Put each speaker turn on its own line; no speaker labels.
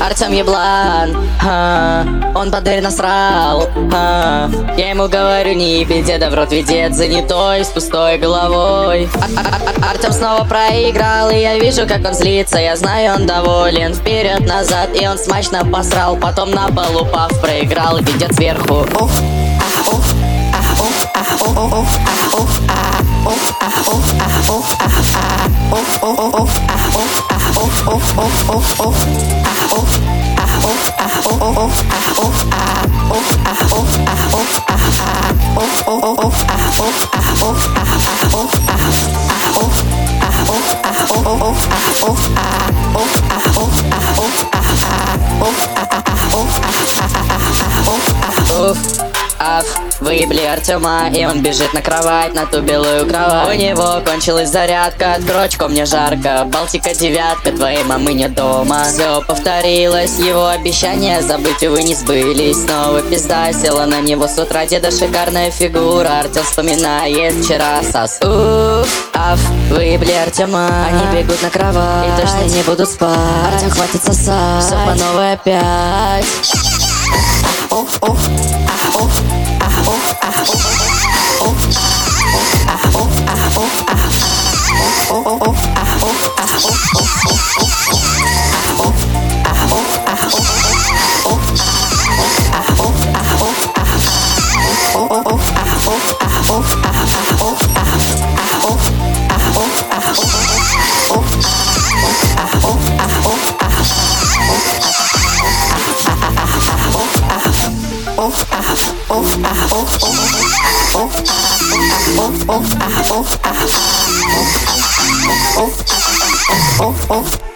Артем еблан, он под дверь насрал. Я ему говорю, не ебей деда в рот, ведь дед занятой, с пустой головой. Артем снова проиграл, и я вижу, как он злится. Я знаю, он доволен, вперед-назад, и он смачно посрал. Потом на пол упав, проиграл, видят сверху. Выебли Артема, и он бежит на кровать, на ту белую кровать. У него кончилась зарядка, дрочку мне жарко. Балтика 9, твоей мамы нет дома. Все повторилось, его обещания забыть, увы, не сбылись. Снова пизда села на него с утра, деда шикарная фигура. Артем вспоминает вчера сос. Выебли Артема, они бегут на кровать, и точно не будут спать. Артем хватит сосать, все по новой опять. Oh